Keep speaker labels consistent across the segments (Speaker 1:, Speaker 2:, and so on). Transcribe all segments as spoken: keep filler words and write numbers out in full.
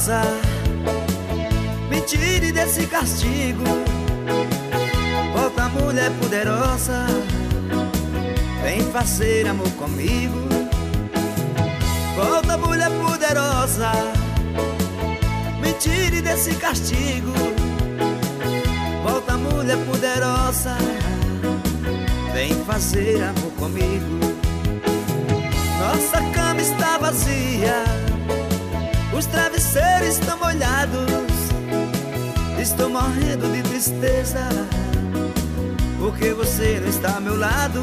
Speaker 1: poderosa, me tire desse castigo. Volta, mulher poderosa, vem fazer amor comigo. Volta, mulher poderosa, me tire desse castigo. Volta, mulher poderosa, vem fazer amor comigo. Nossa cama está vazia, os travesseiros estão molhados. Estou morrendo de tristeza, porque você não está ao meu lado.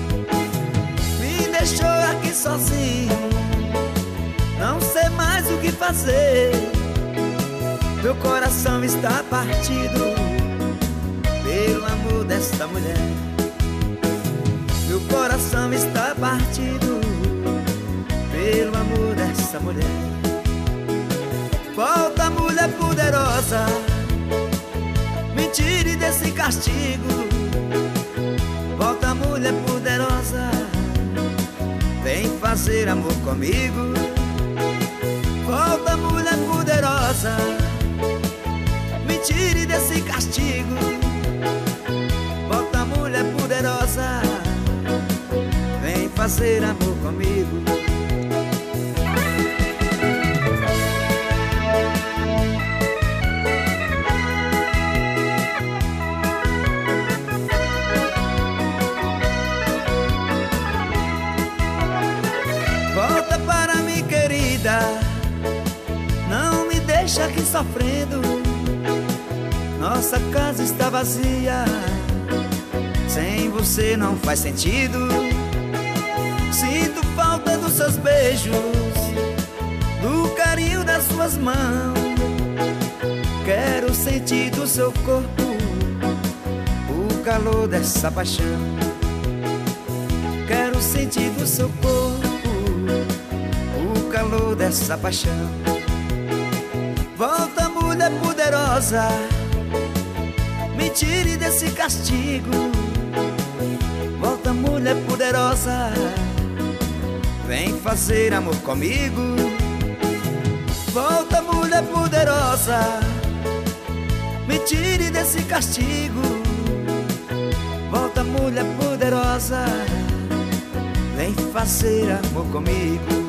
Speaker 1: Me deixou aqui sozinho, não sei mais o que fazer. Meu coração está partido pelo amor desta mulher. Meu coração está partido pelo amor dessa mulher. Volta, mulher poderosa, me tire desse castigo. Volta, mulher poderosa, vem fazer amor comigo. Volta, mulher poderosa, me tire desse castigo. Volta, mulher poderosa, vem fazer amor comigo. Volta para mim, querida, não me deixa aqui sofrendo. Nossa casa está vazia, sem você não faz sentido. Sinto falta dos seus beijos, do carinho das suas mãos. Quero sentir do seu corpo o calor dessa paixão. Quero sentir do seu corpo o calor dessa paixão. Volta, mulher poderosa, me tire desse castigo. Volta, mulher poderosa, vem fazer amor comigo. Volta, mulher poderosa, me tire desse castigo. Volta, mulher poderosa, vem fazer amor comigo.